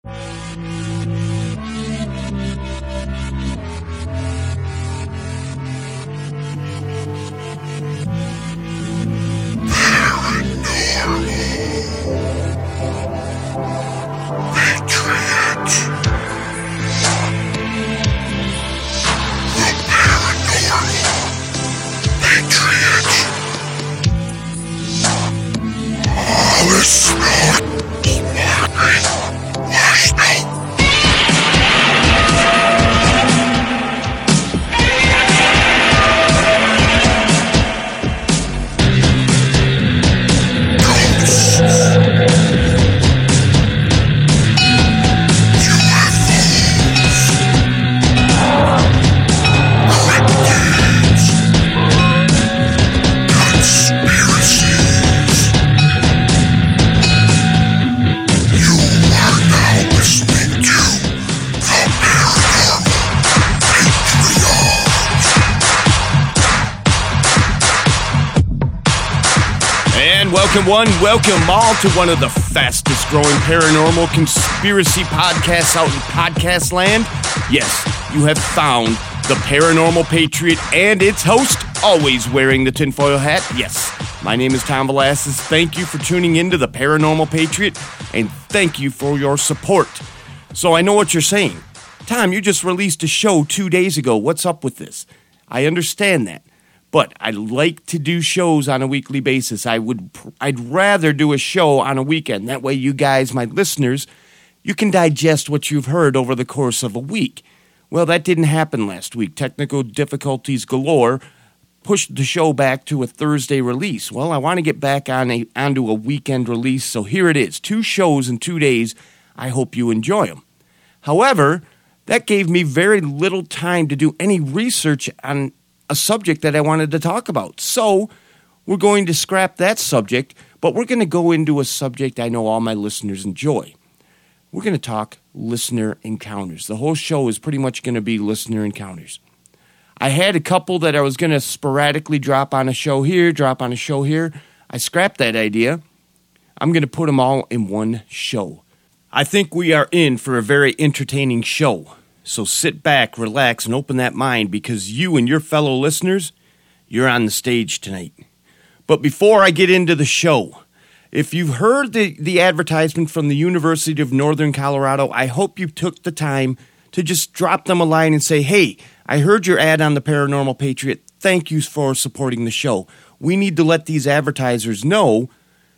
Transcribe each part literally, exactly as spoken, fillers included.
Welcome one, welcome all to one of the fastest growing paranormal conspiracy podcasts out in podcast land. Yes, you have found the Paranormal Patriot and its host, always wearing the tinfoil hat. Yes, my name is Tom Velasquez. Thank you for tuning into the Paranormal Patriot, and thank you for your support. So I know what you're saying. Tom, you just released a show two days ago. What's up with this? I understand that. But I like to do shows on a weekly basis. I would, I'd rather do a show on a weekend. That way you guys, my listeners, you can digest what you've heard over the course of a week. Well, that didn't happen last week. Technical difficulties galore pushed the show back to a Thursday release. Well, I want to get back on a, onto a weekend release, so here it is. Two shows in two days. I hope you enjoy them. However, that gave me very little time to do any research on a subject that I wanted to talk about. So we're going to scrap that subject, but we're going to go into a subject I know all my listeners enjoy. We're going to talk listener encounters. The whole show is pretty much going to be listener encounters. I had a couple that I was going to sporadically drop on a show here, drop on a show here. I scrapped that idea. I'm going to put them all in one show. I think we are in for a very entertaining show. So sit back, relax, and open that mind, because you and your fellow listeners, you're on the stage tonight. But before I get into the show, if you've heard the, the advertisement from the University of Northern Colorado, I hope you took the time to just drop them a line and say, hey, I heard your ad on the Paranormal Patriot. Thank you for supporting the show. We need to let these advertisers know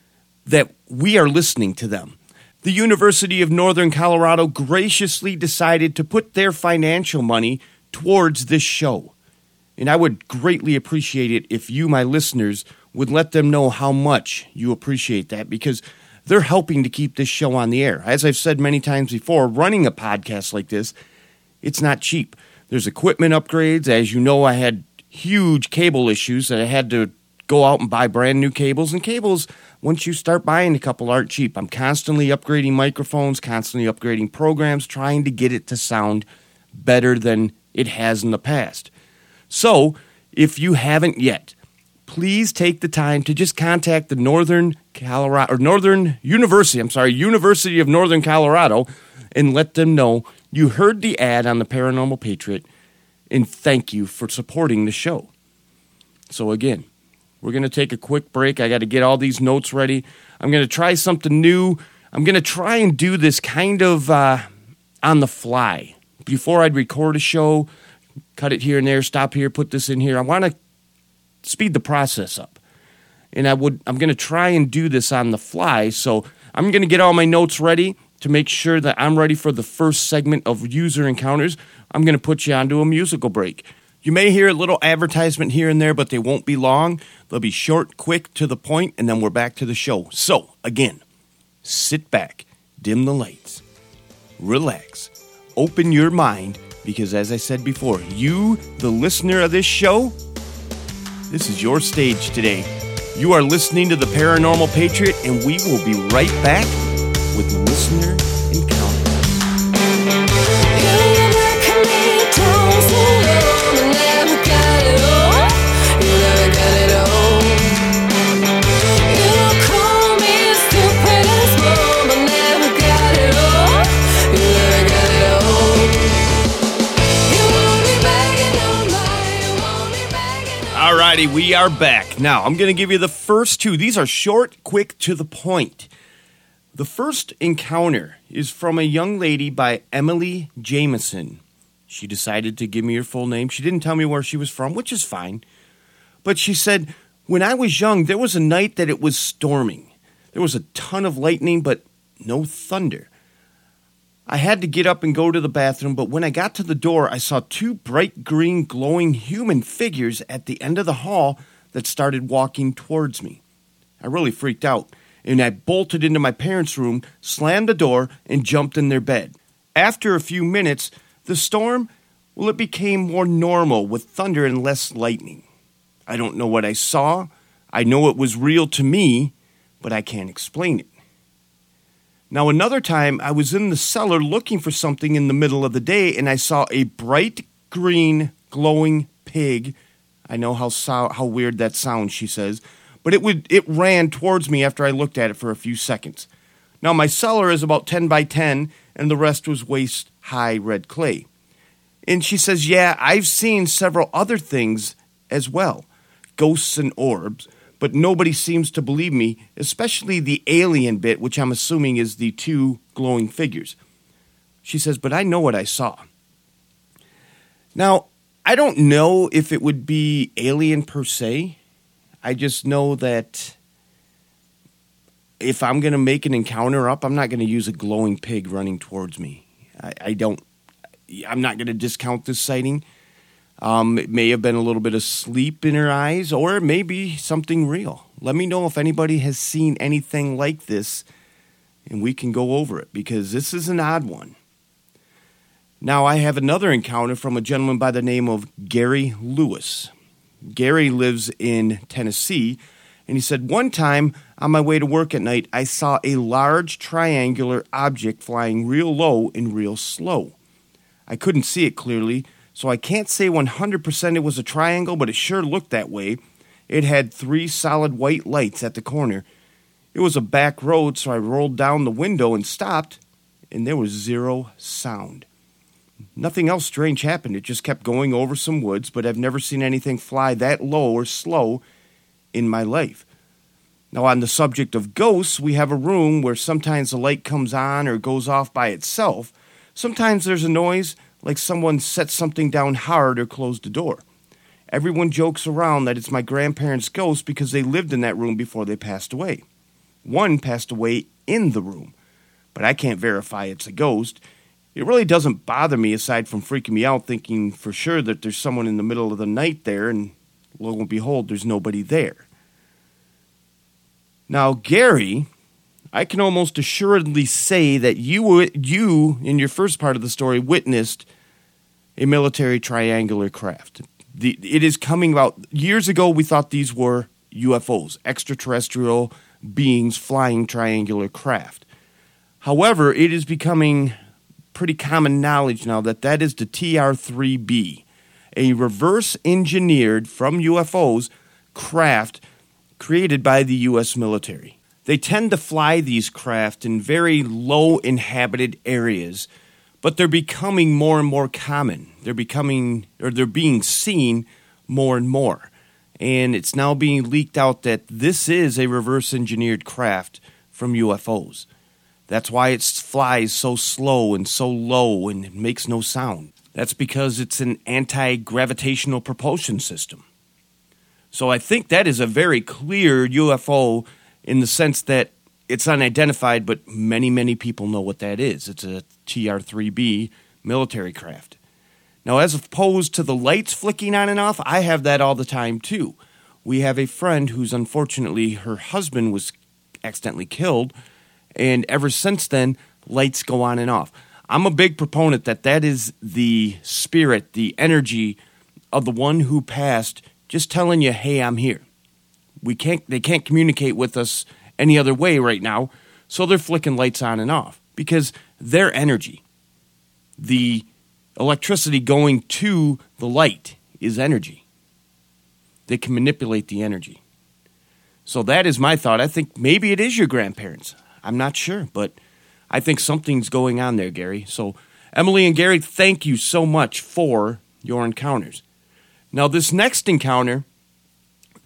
that we are listening to them. The University of Northern Colorado graciously decided to put their financial money towards this show. And I would greatly appreciate it if you, my listeners, would let them know how much you appreciate that, because they're helping to keep this show on the air. As I've said many times before, running a podcast like this, it's not cheap. There's equipment upgrades. As you know, I had huge cable issues that I had to go out and buy brand new cables. And cables, once you start buying a couple, aren't cheap. I'm constantly upgrading microphones, constantly upgrading programs, trying to get it to sound better than it has in the past. So, if you haven't yet, please take the time to just contact the Northern Colorado, or Northern University, I'm sorry, University of Northern Colorado, and let them know you heard the ad on the Paranormal Patriot, and thank you for supporting the show. So again, we're going to take a quick break. I got to get all these notes ready. I'm going to try something new. I'm going to try and do this kind of uh, on the fly. Before I'd record a show, cut it here and there, stop here, put this in here. I want to speed the process up. And I would, I'm going to try and do this on the fly. So I'm going to get all my notes ready to make sure that I'm ready for the first segment of User Encounters. I'm going to put you onto a musical break. You may hear a little advertisement here and there, but they won't be long. They'll be short, quick, to the point, and then we're back to the show. So, again, sit back, dim the lights, relax, open your mind, because as I said before, you, the listener of this show, this is your stage today. You are listening to the Paranormal Patriot, and we will be right back with Listener Encounters. righty, we are back. Now, I'm going to give you the first two. These are short, quick, to the point. The first encounter is from a young lady by Emily Jameson. She decided to give me her full name. She didn't tell me where she was from, which is fine. But she said, when I was young, there was a night that it was storming. There was a ton of lightning, but no thunder. I had to get up and go to the bathroom, but when I got to the door, I saw two bright green glowing human figures at the end of the hall that started walking towards me. I really freaked out, and I bolted into my parents' room, slammed the door, and jumped in their bed. After a few minutes, the storm, well, it became more normal with thunder and less lightning. I don't know what I saw. I know it was real to me, but I can't explain it. Now, another time, I was in the cellar looking for something in the middle of the day, and I saw a bright green glowing pig. I know how so- how weird that sounds, she says, but it would it ran towards me after I looked at it for a few seconds. Now, my cellar is about ten by ten, and the rest was waist-high red clay. And she says, yeah, I've seen several other things as well, ghosts and orbs, but nobody seems to believe me, especially the alien bit, which I'm assuming is the two glowing figures. She says, but I know what I saw. Now, I don't know if it would be alien per se. I just know that if I'm going to make an encounter up, I'm not going to use a glowing pig running towards me. I, I don't, I'm not going to discount this sighting. Um, it may have been a little bit of sleep in her eyes, or it may be something real. Let me know if anybody has seen anything like this, and we can go over it, because this is an odd one. Now, I have another encounter from a gentleman by the name of Gary Lewis. Gary lives in Tennessee, and he said, one time on my way to work at night, I saw a large triangular object flying real low and real slow. I couldn't see it clearly, so I can't say one hundred percent it was a triangle, but it sure looked that way. It had three solid white lights at the corner. It was a back road, so I rolled down the window and stopped, and there was zero sound. Nothing else strange happened. It just kept going over some woods, but I've never seen anything fly that low or slow in my life. Now, on the subject of ghosts, we have a room where sometimes the light comes on or goes off by itself. Sometimes there's a noise like someone set something down hard or closed the door. Everyone jokes around that it's my grandparents' ghost because they lived in that room before they passed away. One passed away in the room, but I can't verify it's a ghost. It really doesn't bother me aside from freaking me out thinking for sure that there's someone in the middle of the night there, and lo and behold, there's nobody there. Now, Gary, I can almost assuredly say that you, you, in your first part of the story, witnessed a military triangular craft. The, it is coming about. Years ago, we thought these were U F Os, extraterrestrial beings flying triangular craft. However, it is becoming pretty common knowledge now that that is the T R three B, a reverse-engineered from U F Os craft created by the U S military. They tend to fly these craft in very low-inhabited areas, but they're becoming more and more common. They're becoming, or they're being seen more and more. And it's now being leaked out that this is a reverse-engineered craft from U F Os. That's why it flies so slow and so low and it makes no sound. That's because it's an anti-gravitational propulsion system. So I think that is a very clear U F O in the sense that it's unidentified, but many, many people know what that is. It's a T R three B military craft. Now, as opposed to the lights flicking on and off, I have that all the time, too. We have a friend who's unfortunately, her husband was accidentally killed, and ever since then, lights go on and off. I'm a big proponent that that is the spirit, the energy of the one who passed, just telling you, hey, I'm here. We can't. They can't communicate with us any other way right now, so they're flicking lights on and off because their energy, the electricity going to the light, is energy. They can manipulate the energy. So that is my thought. I think maybe it is your grandparents. I'm not sure, but I think something's going on there, Gary. So Emily and Gary, thank you so much for your encounters. Now, this next encounter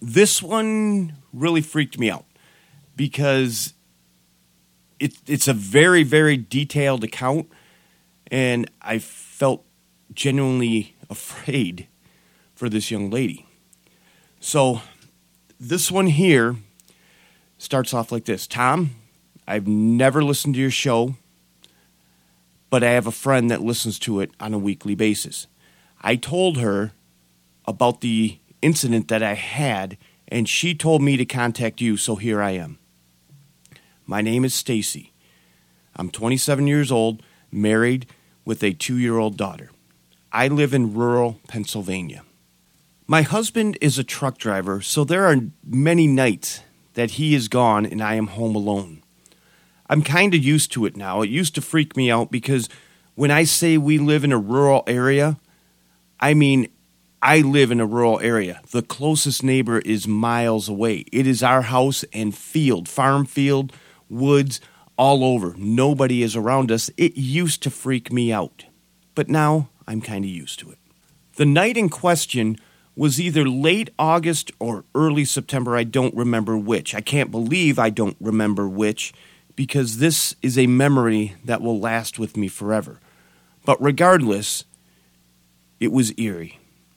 this one really freaked me out because it, it's a very, very detailed account, and I felt genuinely afraid for this young lady. So this one here starts off like this. Tom, I've never listened to your show, but I have a friend that listens to it on a weekly basis. I told her about the incident that I had, and she told me to contact you, so here I am. My name is Stacy. I'm twenty-seven years old, married with a two-year-old daughter. I live in rural Pennsylvania. My husband is a truck driver, so there are many nights that he is gone and I am home alone. I'm kind of used to it now. It used to freak me out because when I say we live in a rural area, I mean I live in a rural area. The closest neighbor is miles away. It is our house and field, farm field, woods, all over. Nobody is around us. It used to freak me out, but now I'm kind of used to it. The night in question was either late August or early September. I don't remember which. I can't believe I don't remember which because this is a memory that will last with me forever. But regardless, it was eerie.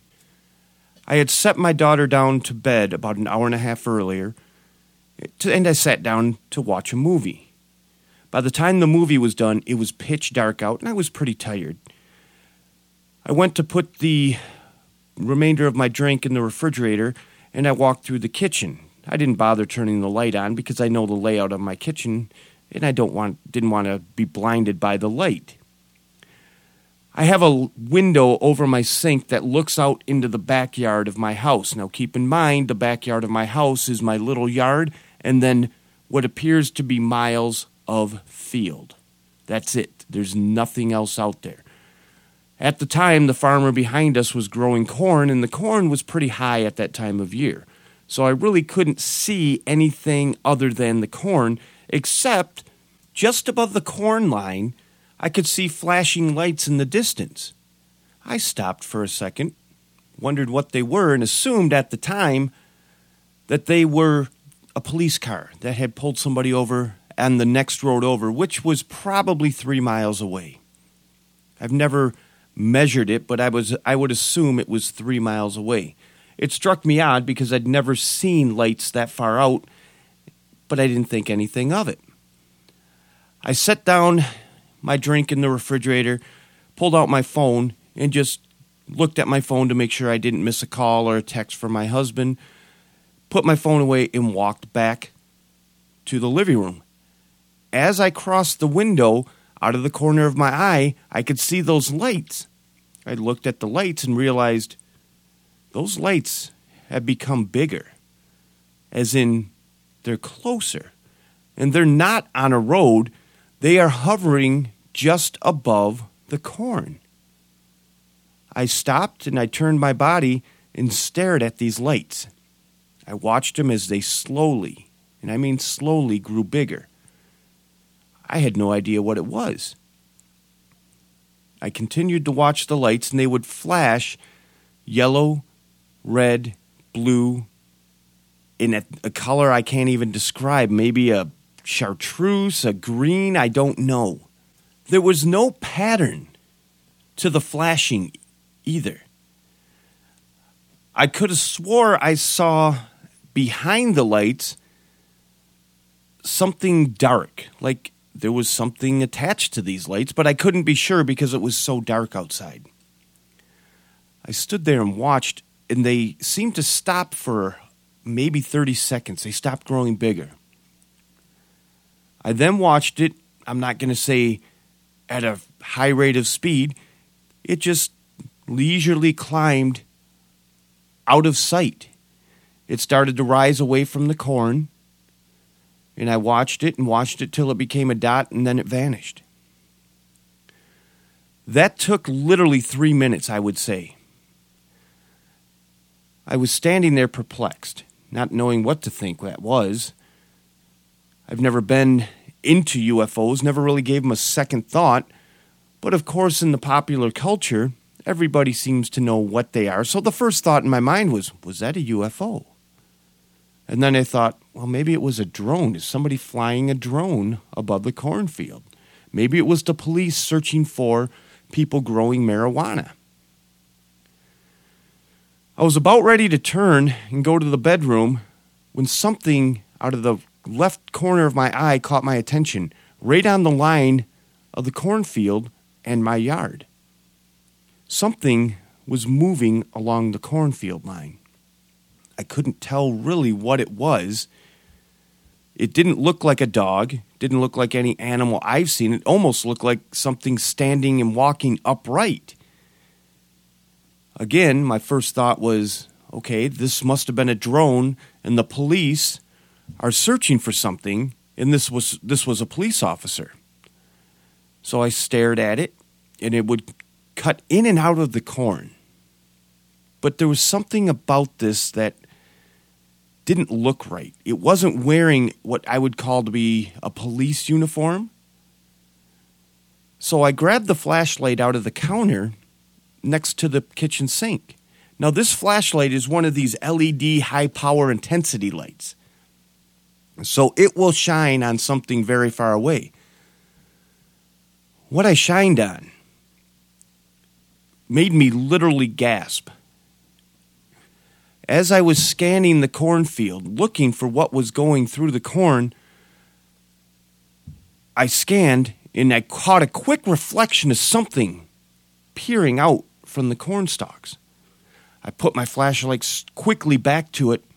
I had set my daughter down to bed about an hour and a half earlier, and I sat down to watch a movie. By the time the movie was done, it was pitch dark out, and I was pretty tired. I went to put the remainder of my drink in the refrigerator, and I walked through the kitchen. I didn't bother turning the light on because I know the layout of my kitchen, and I don't want didn't want to be blinded by the light. I have a window over my sink that looks out into the backyard of my house. Now, keep in mind, the backyard of my house is my little yard, and then what appears to be miles of field. That's it. There's nothing else out there. At the time, the farmer behind us was growing corn, and the corn was pretty high at that time of year. So I really couldn't see anything other than the corn, except just above the corn line, I could see flashing lights in the distance. I stopped for a second, wondered what they were, and assumed at the time that they were a police car that had pulled somebody over on the next road over, which was probably three miles away. I've never measured it, but I was I would assume it was three miles away. It struck me odd because I'd never seen lights that far out, but I didn't think anything of it. I set down my drink in the refrigerator, pulled out my phone, and just looked at my phone to make sure I didn't miss a call or a text from my husband, put my phone away, and walked back to the living room. As I crossed the window, out of the corner of my eye, I could see those lights. I looked at the lights and realized those lights have become bigger, as in they're closer. And they're not on a road. They are hovering just above the corn. I stopped and I turned my body and stared at these lights. I watched them as they slowly, and I mean slowly, grew bigger. I had no idea what it was. I continued to watch the lights, and they would flash yellow, red, blue, in a, a color I can't even describe. Maybe a chartreuse, a green, I don't know. There was no pattern to the flashing either. I could have swore I saw behind the lights something dark, like there was something attached to these lights, but I couldn't be sure because it was so dark outside. I stood there and watched, and they seemed to stop for maybe thirty seconds. They stopped growing bigger. I then watched it, I'm not going to say at a high rate of speed, it just leisurely climbed out of sight. It started to rise away from the corn, and I watched it and watched it till it became a dot, and then it vanished. That took literally three minutes, I would say. I was standing there perplexed, not knowing what to think that was. I've never been into U F Os, never really gave them a second thought, but of course in the popular culture, everybody seems to know what they are. So the first thought in my mind was, was that a U F O? And then I thought, well, maybe it was a drone. Is somebody flying a drone above the cornfield? Maybe it was the police searching for people growing marijuana. I was about ready to turn and go to the bedroom when something out of the left corner of my eye caught my attention, right on the line of the cornfield and my yard. Something was moving along the cornfield line. I couldn't tell really what it was. It didn't look like a dog, didn't look like any animal I've seen. It almost looked like something standing and walking upright. Again, my first thought was, okay, this must have been a drone, and the police are searching for something, and this was this was a police officer. So I stared at it, and it would cut in and out of the corn. But there was something about this that didn't look right. It wasn't wearing what I would call to be a police uniform. So I grabbed the flashlight out of the counter next to the kitchen sink. Now, this flashlight is one of these L E D high power intensity lights. So it will shine on something very far away. What I shined on made me literally gasp. As I was scanning the cornfield, looking for what was going through the corn, I scanned and I caught a quick reflection of something peering out from the corn stalks. I put my flashlight quickly back to it,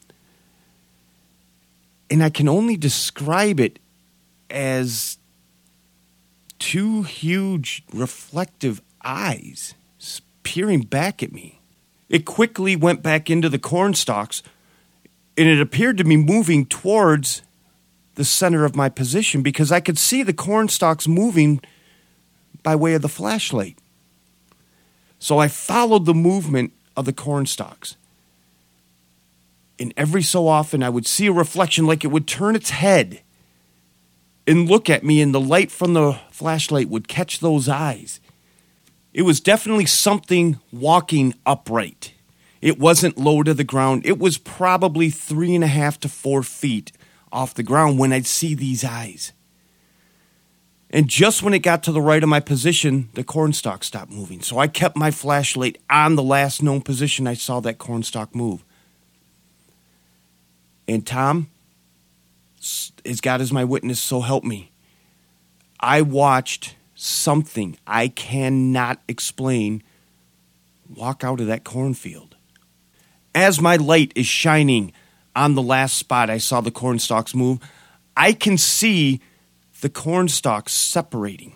and I can only describe it as two huge reflective eyes peering back at me. It quickly went back into the corn stalks, and it appeared to be moving towards the center of my position because I could see the corn stalks moving by way of the flashlight. So I followed the movement of the corn stalks. And every so often I would see a reflection like it would turn its head and look at me, and the light from the flashlight would catch those eyes. It was definitely something walking upright. It wasn't low to the ground. It was probably three and a half to four feet off the ground when I'd see these eyes. And just when it got to the right of my position, the cornstalk stopped moving. So I kept my flashlight on the last known position I saw that cornstalk move. And Tom, as God is my witness, so help me, I watched something I cannot explain walk out of that cornfield. As my light is shining on the last spot I saw the cornstalks move, I can see the cornstalks separating.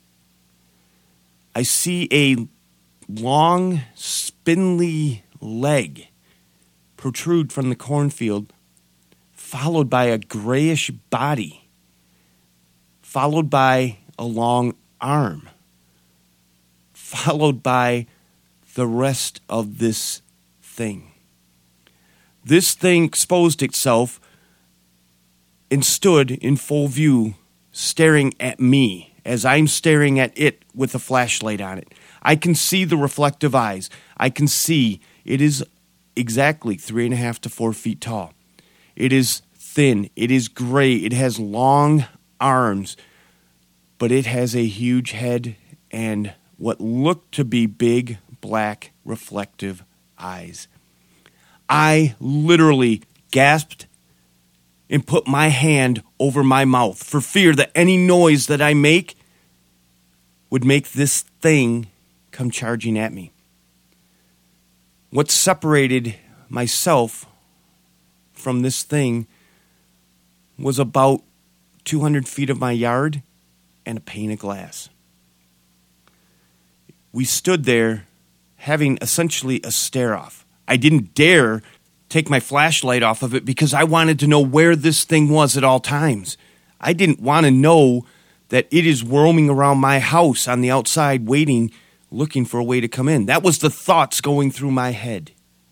I see a long, spindly leg protrude from the cornfield, followed by a grayish body, followed by a long arm, followed by the rest of this thing. This thing exposed itself and stood in full view, staring at me as I'm staring at it with a flashlight on it. I can see the reflective eyes. I can see it is exactly three and a half to four feet tall. It is thin. It is gray. It has long arms, but it has a huge head and what looked to be big, black, reflective eyes. I literally gasped and put my hand over my mouth for fear that any noise that I make would make this thing come charging at me. What separated myself from this thing was about two hundred feet of my yard and a pane of glass. We stood there having essentially a stare-off. I didn't dare take my flashlight off of it because I wanted to know where this thing was at all times. I didn't want to know that it is roaming around my house on the outside waiting, looking for a way to come in. That was the thoughts going through my head.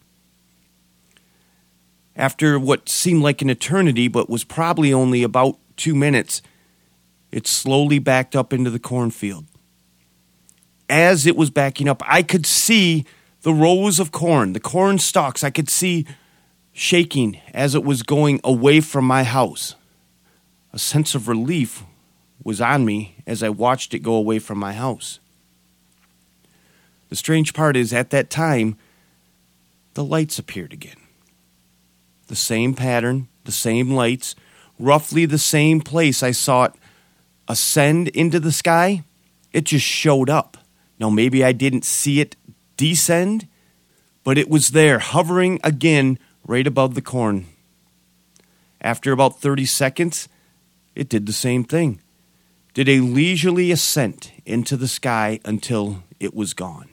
After what seemed like an eternity, but was probably only about two minutes, it slowly backed up into the cornfield. As it was backing up, I could see the rows of corn, the corn stalks. I could see shaking as it was going away from my house. A sense of relief was on me as I watched it go away from my house. The strange part is, at that time, the lights appeared again. The same pattern, the same lights, roughly the same place I saw it ascend into the sky. It just showed up. Now, maybe I didn't see it descend, but it was there, hovering again right above the corn. After about thirty seconds, it did the same thing. Did a leisurely ascent into the sky until it was gone.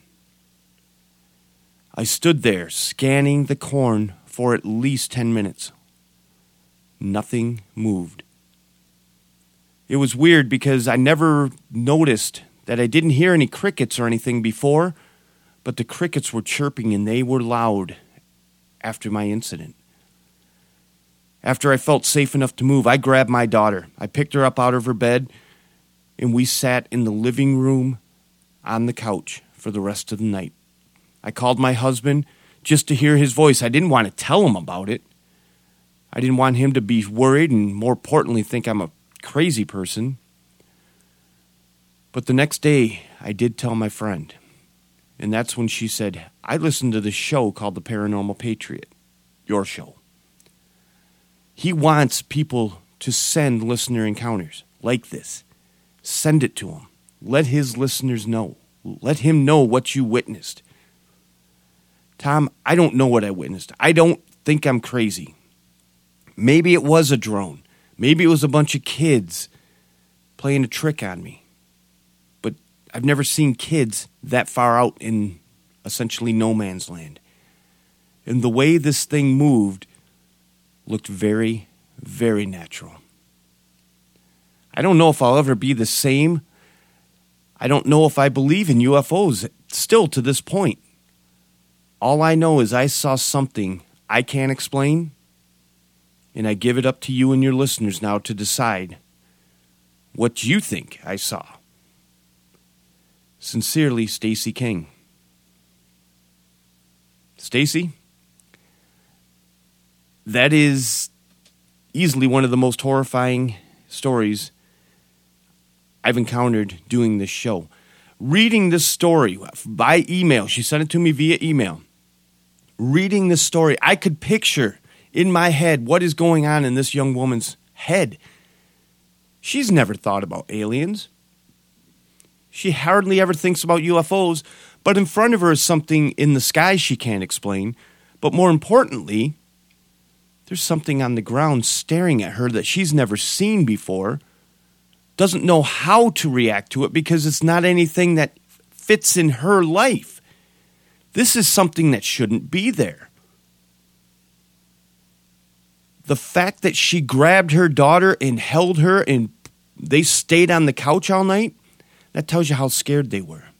I stood there scanning the corn for at least ten minutes. Nothing moved. It was weird because I never noticed that I didn't hear any crickets or anything before, but the crickets were chirping and they were loud after my incident. After I felt safe enough to move, I grabbed my daughter. I picked her up out of her bed, and we sat in the living room on the couch for the rest of the night. I called my husband just to hear his voice. I didn't want to tell him about it. I didn't want him to be worried and, more importantly, think I'm a crazy person. But the next day, I did tell my friend. And that's when she said, I listened to this show called The Paranormal Patriot, your show. He wants people to send listener encounters like this. Send it to him. Let his listeners know. Let him know what you witnessed. Tom, I don't know what I witnessed. I don't think I'm crazy. Maybe it was a drone. Maybe it was a bunch of kids playing a trick on me. But I've never seen kids that far out in essentially no man's land. And the way this thing moved looked very, very natural. I don't know if I'll ever be the same. I don't know if I believe in U F Os still to this point. All I know is I saw something I can't explain, and I give it up to you and your listeners now to decide what you think I saw. Sincerely, Stacy King. Stacy, that is easily one of the most horrifying stories I've encountered doing this show. Reading this story by email, she sent it to me via email. Reading this story, I could picture in my head what is going on in this young woman's head. She's never thought about aliens. She hardly ever thinks about U F Os, but in front of her is something in the sky she can't explain. But more importantly, there's something on the ground staring at her that she's never seen before, doesn't know how to react to it because it's not anything that fits in her life. This is something that shouldn't be there. The fact that she grabbed her daughter and held her and they stayed on the couch all night, that tells you how scared they were.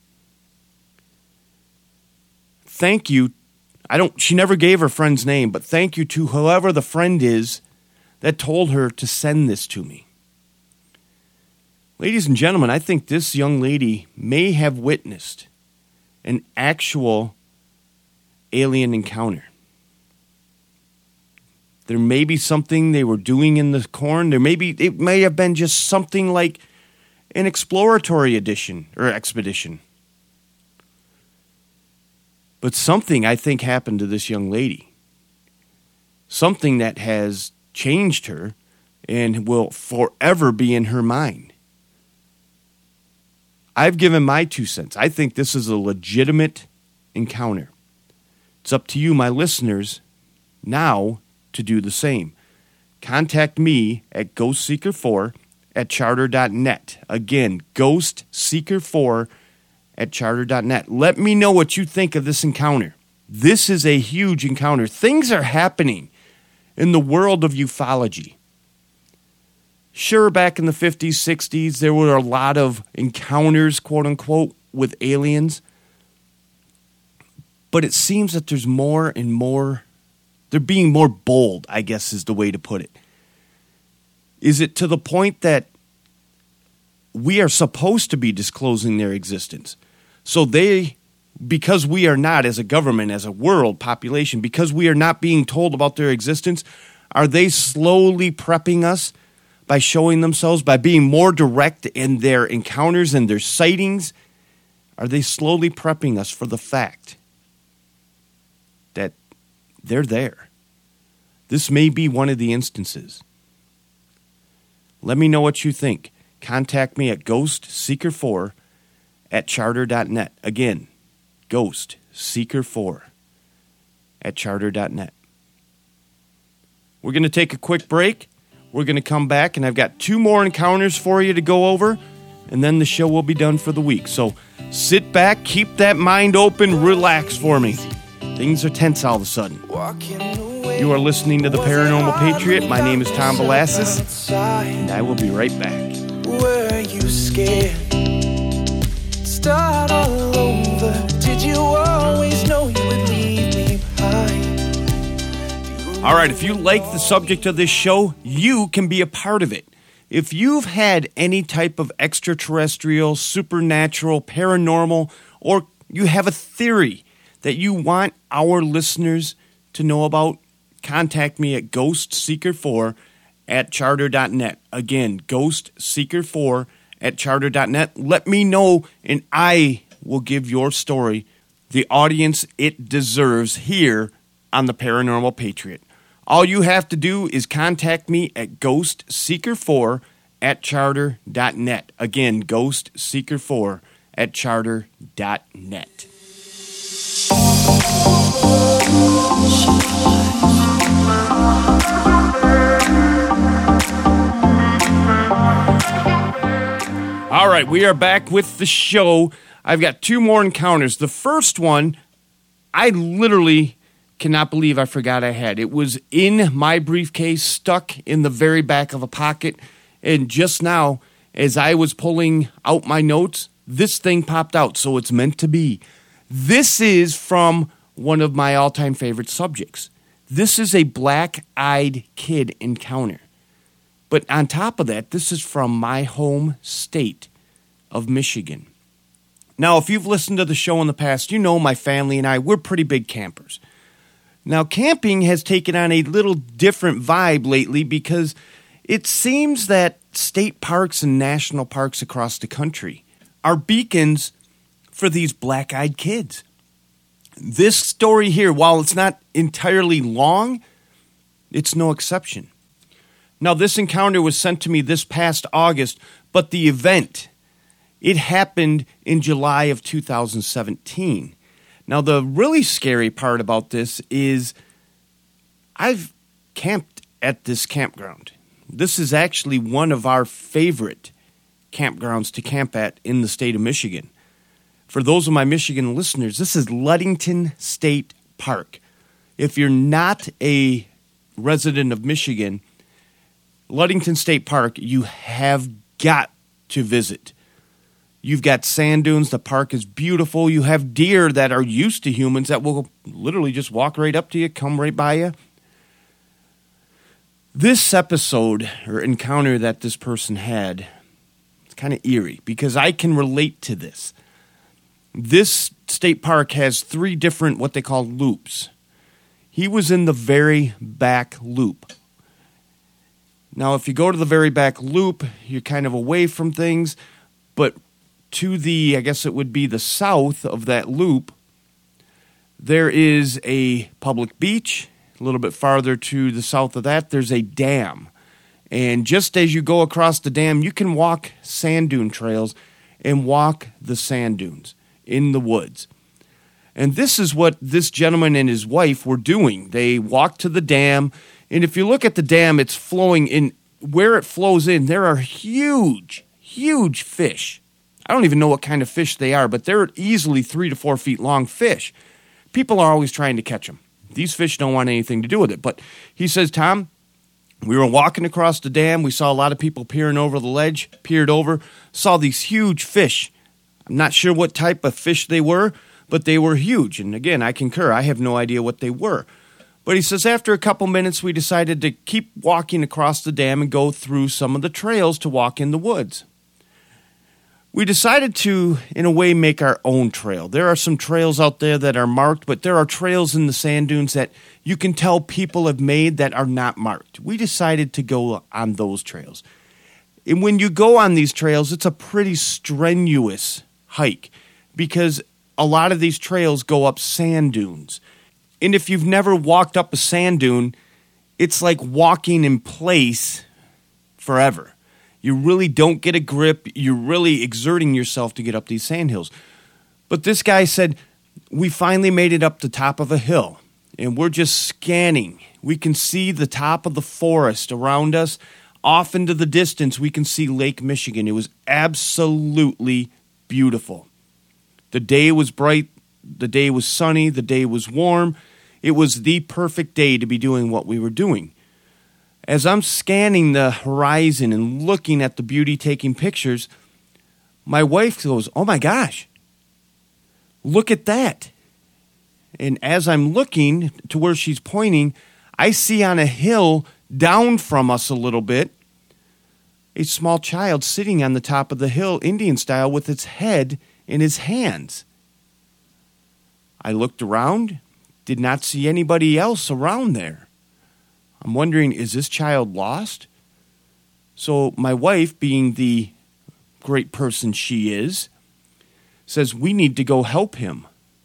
Thank you. I don't, she never gave her friend's name, but thank you to whoever the friend is that told her to send this to me. Ladies and gentlemen, I think this young lady may have witnessed an actual alien encounter. There may be something they were doing in the corn. There may be, it may have been just something like an exploratory edition or expedition. But something, I think, happened to this young lady. Something that has changed her and will forever be in her mind. I've given my two cents. I think this is a legitimate encounter. It's up to you, my listeners, now to do the same. Contact me at ghost seeker four at charter dot net. Again, ghost seeker four at charter dot net. Let me know what you think of this encounter. This is a huge encounter. Things are happening in the world of ufology. Sure, back in the fifties, sixties, there were a lot of encounters, quote unquote, with aliens. But it seems that there's more and more, they're being more bold, I guess is the way to put it. Is it to the point that we are supposed to be disclosing their existence? So they because we are not, as a government, as a world population, because we are not being told about their existence, are they slowly prepping us by showing themselves, by being more direct in their encounters and their sightings? Are they slowly prepping us for the fact that they're there? This may be one of the instances. Let me know what you think. Contact me at ghost seeker four at charter dot net. Again, ghost seeker four at charter dot net. We're going to take a quick break. We're going to come back, and I've got two more encounters for you to go over, and then the show will be done for the week. So sit back, keep that mind open, relax for me. Things are tense all of a sudden. You are listening to The Paranormal Patriot. My name is Tom Balassis, and I will be right back. Were you scared? Start all over. Did you always know you would leave me behind? All right, if you like the subject of this show, you can be a part of it. If you've had any type of extraterrestrial, supernatural, paranormal, or you have a theory that you want our listeners to know about, contact me at ghost seeker four at charter dot net. Again, ghost seeker four at charter dot net. Let me know, and I will give your story the audience it deserves here on the Paranormal Patriot. All you have to do is contact me at ghost seeker four at charter dot net. Again, ghost seeker four at charter dot net. All right, we are back with the show. I've got two more encounters. The first one, I literally cannot believe I forgot I had. It was in my briefcase, stuck in the very back of a pocket, and just now, as I was pulling out my notes, this thing popped out, so it's meant to be. This is from one of my all-time favorite subjects. This is a black-eyed kid encounter. But on top of that, this is from my home state of Michigan. Now, if you've listened to the show in the past, you know my family and I, we're pretty big campers. Now, camping has taken on a little different vibe lately because it seems that state parks and national parks across the country are beacons for these black-eyed kids. This story here, while it's not entirely long, it's no exception. Now, this encounter was sent to me this past August, but the event, it happened in July of two thousand seventeen. Now, the really scary part about this is I've camped at this campground. This is actually one of our favorite campgrounds to camp at in the state of Michigan. For those of my Michigan listeners, this is Ludington State Park. If you're not a resident of Michigan, Ludington State Park, you have got to visit. You've got sand dunes. The park is beautiful. You have deer that are used to humans that will literally just walk right up to you, come right by you. This episode or encounter that this person had, it's kind of eerie because I can relate to this. This state park has three different what they call loops. He was in the very back loop. Now, if you go to the very back loop, you're kind of away from things, but to the, I guess it would be the south of that loop, there is a public beach. A little bit farther to the south of that, there's a dam. And just as you go across the dam, you can walk sand dune trails and walk the sand dunes in the woods. And this is what this gentleman and his wife were doing. They walked to the dam, and if you look at the dam, it's flowing in. Where it flows in, there are huge, huge fish. I don't even know what kind of fish they are, but they're easily three to four feet long fish. People are always trying to catch them. These fish don't want anything to do with it. But he says, Tom, we were walking across the dam. We saw a lot of people peering over the ledge, peered over, saw these huge fish. I'm not sure what type of fish they were, but they were huge. And again, I concur. I have no idea what they were. But he says after a couple minutes, we decided to keep walking across the dam and go through some of the trails to walk in the woods. we decided to, in a way, make our own trail. There are some trails out there that are marked, but there are trails in the sand dunes that you can tell people have made that are not marked. We decided to go on those trails. And when you go on these trails, it's a pretty strenuous hike because a lot of these trails go up sand dunes. And if you've never walked up a sand dune, it's like walking in place forever. You really don't get a grip. You're really exerting yourself to get up these sand hills. But this guy said, we finally made it up the top of a hill, and we're just scanning. We can see the top of the forest around us. Off into the distance, we can see Lake Michigan. It was absolutely beautiful. The day was bright. The day was sunny. The day was warm. It was the perfect day to be doing what we were doing. As I'm scanning the horizon and looking at the beauty, taking pictures, my wife goes, oh my gosh, look at that. And as I'm looking to where she's pointing, I see on a hill down from us a little bit, a small child sitting on the top of the hill, Indian style, with its head in his hands. I looked around, did not see anybody else around there. I'm wondering, is this child lost? So my wife, being the great person she is, says, we need to go help him.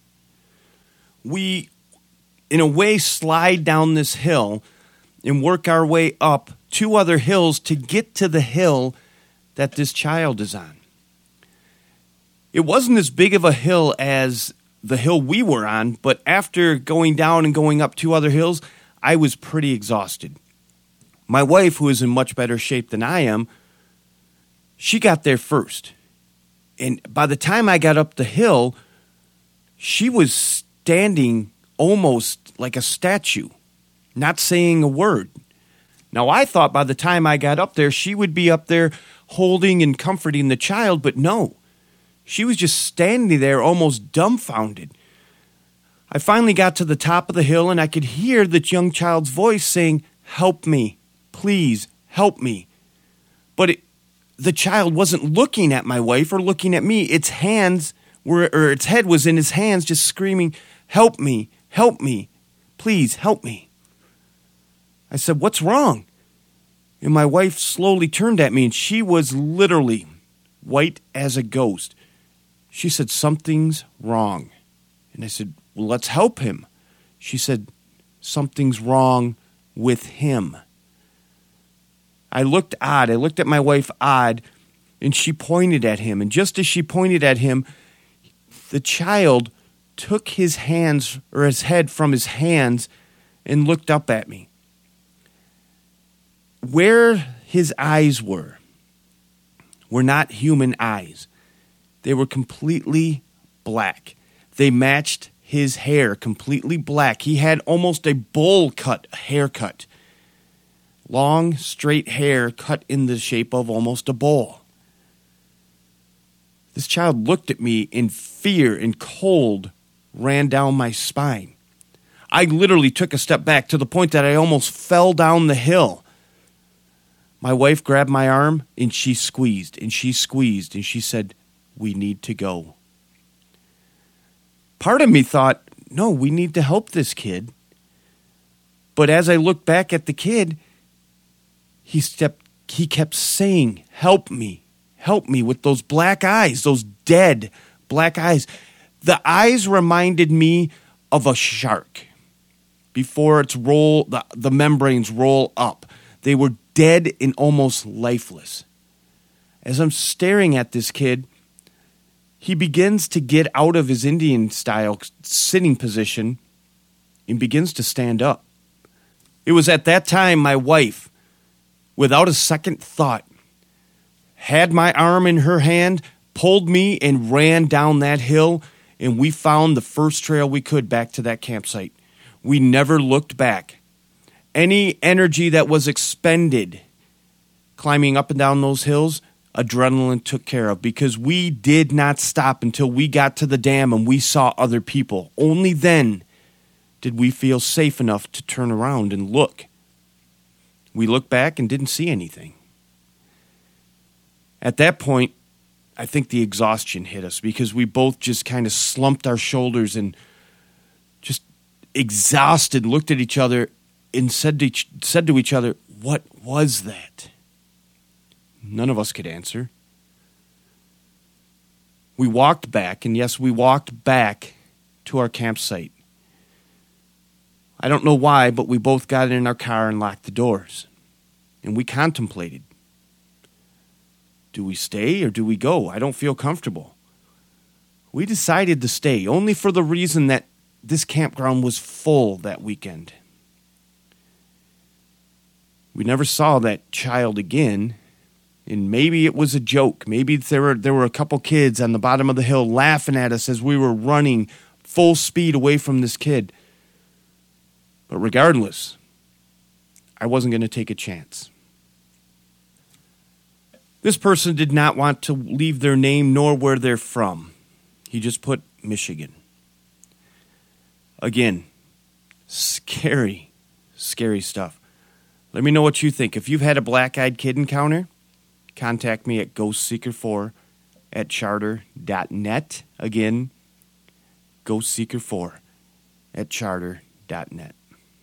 We, in a way, slide down this hill and work our way up two other hills to get to the hill that this child is on. It wasn't as big of a hill as the hill we were on, but after going down and going up two other hills, I was pretty exhausted. My wife, who is in much better shape than I am, she got there first. And by the time I got up the hill, she was standing almost like a statue, not saying a word. Now, I thought by the time I got up there, she would be up there holding and comforting the child, but no. She was just standing there almost dumbfounded. I finally got to the top of the hill, and I could hear the young child's voice saying, help me, please, help me. But it, the child wasn't looking at my wife or looking at me. Its hands were, or its head was in his hands, just screaming, help me, help me, please, help me. I said, what's wrong? And my wife slowly turned at me, and she was literally white as a ghost. She said, something's wrong. And I said, well, let's help him. She said, something's wrong with him. I looked odd. I looked at my wife odd, and she pointed at him. And just as she pointed at him, the child took his hands, or his head from his hands, and looked up at me. Where his eyes were, were not human eyes. They were completely black. They matched his hair, completely black. He had almost a bowl cut haircut. Long, straight hair cut in the shape of almost a bowl. This child looked at me in fear, and cold ran down my spine. I literally took a step back to the point that I almost fell down the hill. My wife grabbed my arm, and she squeezed, and she squeezed, and she said, we need to go. Part of me thought, no, we need to help this kid. But as I looked back at the kid, he stepped, he kept saying, help me, help me, with those black eyes, those dead black eyes. The eyes reminded me of a shark before its roll, the, the membranes roll up. They were dead and almost lifeless. As I'm staring at this kid, he begins to get out of his Indian-style sitting position and begins to stand up. It was at that time my wife, without a second thought, had my arm in her hand, pulled me, and ran down that hill, and we found the first trail we could back to that campsite. We never looked back. Any energy that was expended climbing up and down those hills, adrenaline took care of, because we did not stop until we got to the dam and we saw other people. Only then did we feel safe enough to turn around and look. We looked back and didn't see anything. At that point, I think the exhaustion hit us because we both just kind of slumped our shoulders and just exhausted, looked at each other and said to each, said to each other, "What was that?" None of us could answer. We walked back, and yes, we walked back to our campsite. I don't know why, but we both got in our car and locked the doors. And we contemplated. Do we stay or do we go? I don't feel comfortable. We decided to stay, only for the reason that this campground was full that weekend. We never saw that child again, and maybe it was a joke. Maybe there were, there were a couple kids on the bottom of the hill laughing at us as we were running full speed away from this kid. But regardless, I wasn't going to take a chance. This person did not want to leave their name nor where they're from. He just put Michigan. Again, scary, scary stuff. Let me know what you think. If you've had a black-eyed kid encounter, contact me at ghost seeker four at charter dot net. Again, ghost seeker four at charter dot net.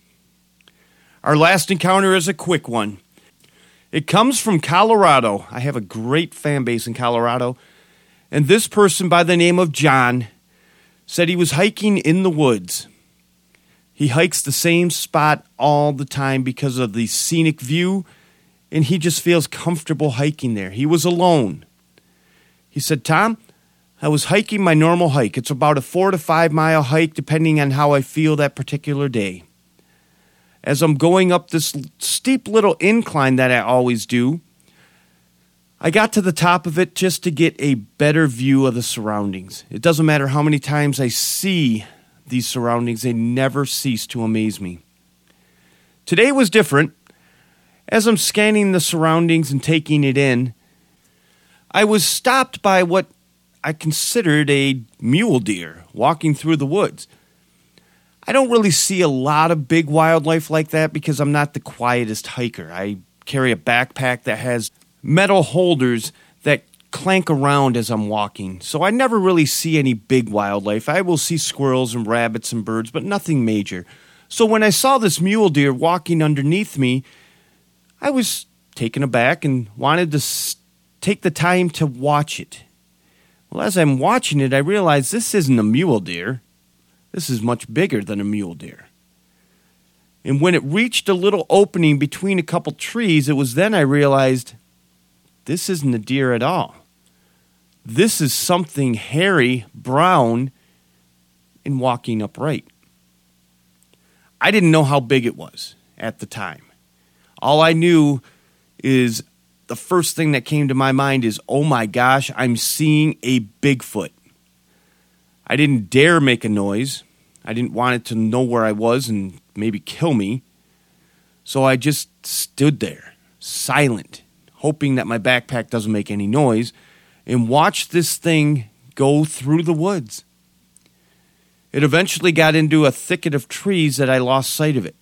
Our last encounter is a quick one. It comes from Colorado. I have a great fan base in Colorado. And this person by the name of John said he was hiking in the woods. He hikes the same spot all the time because of the scenic view, and he just feels comfortable hiking there. He was alone. He said, "Tom, I was hiking my normal hike. It's about a four to five mile hike depending on how I feel that particular day. As I'm going up this steep little incline that I always do, I got to the top of it just to get a better view of the surroundings. It doesn't matter how many times I see these surroundings, they never cease to amaze me. Today was different. As I'm scanning the surroundings and taking it in, I was stopped by what I considered a mule deer walking through the woods. I don't really see a lot of big wildlife like that because I'm not the quietest hiker. I carry a backpack that has metal holders that clank around as I'm walking, so I never really see any big wildlife. I will see squirrels and rabbits and birds, but nothing major. So when I saw this mule deer walking underneath me, I was taken aback and wanted to s- take the time to watch it. Well, as I'm watching it, I realized this isn't a mule deer. This is much bigger than a mule deer. And when it reached a little opening between a couple trees, it was then I realized this isn't a deer at all. This is something hairy, brown, and walking upright. I didn't know how big it was at the time. All I knew is the first thing that came to my mind is, oh my gosh, I'm seeing a Bigfoot. I didn't dare make a noise. I didn't want it to know where I was and maybe kill me. So I just stood there, silent, hoping that my backpack doesn't make any noise, and watched this thing go through the woods. It eventually got into a thicket of trees that I lost sight of it.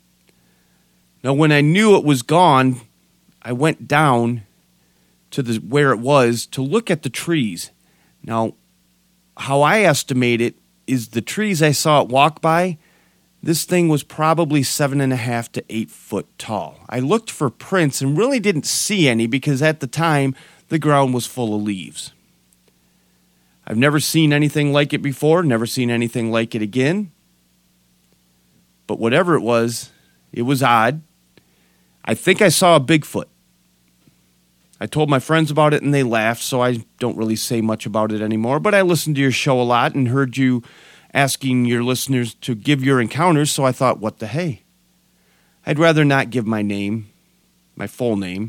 Now, when I knew it was gone, I went down to the where it was to look at the trees. Now, how I estimate it is the trees I saw it walk by, this thing was probably seven and a half to eight foot tall. I looked for prints and really didn't see any because at the time the ground was full of leaves. I've never seen anything like it before, never seen anything like it again. But whatever it was, it was odd. I think I saw a Bigfoot. I told my friends about it and they laughed, so I don't really say much about it anymore. But I listened to your show a lot and heard you asking your listeners to give your encounters, so I thought, what the hey? I'd rather not give my name, my full name,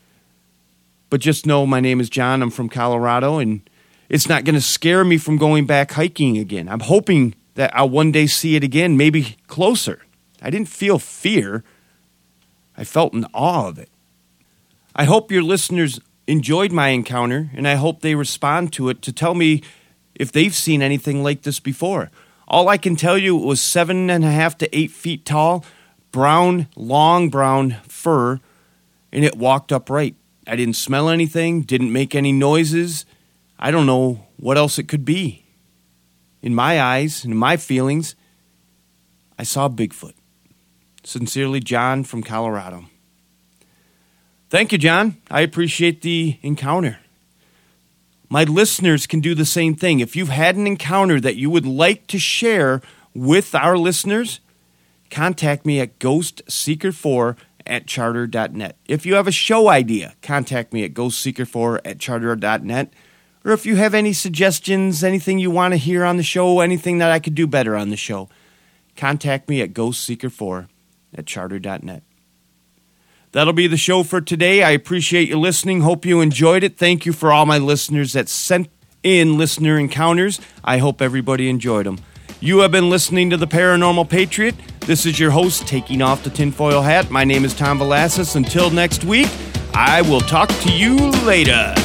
but just know my name is John, I'm from Colorado, and it's not going to scare me from going back hiking again. I'm hoping that I'll one day see it again, maybe closer. I didn't feel fear. I felt an awe of it. I hope your listeners enjoyed my encounter, and I hope they respond to it to tell me if they've seen anything like this before. All I can tell you, it was seven and a half to eight feet tall, brown, long brown fur, and it walked upright. I didn't smell anything, didn't make any noises, I don't know what else it could be. In my eyes, in my feelings, I saw Bigfoot. Sincerely, John from Colorado. Thank you, John. I appreciate the encounter. My listeners can do the same thing. If you've had an encounter that you would like to share with our listeners, contact me at ghost seeker four at charter dot net. If you have a show idea, contact me at ghost seeker four at charter dot net. Or if you have any suggestions, anything you want to hear on the show, anything that I could do better on the show, contact me at ghost seeker four at charter dot net. That'll be the show for today. I appreciate you listening. Hope you enjoyed it. Thank you for all my listeners that sent in listener encounters. I hope everybody enjoyed them. You have been listening to The Paranormal Patriot. This is your host, taking off the tinfoil hat. My name is Tom Velasquez. Until next week, I will talk to you later.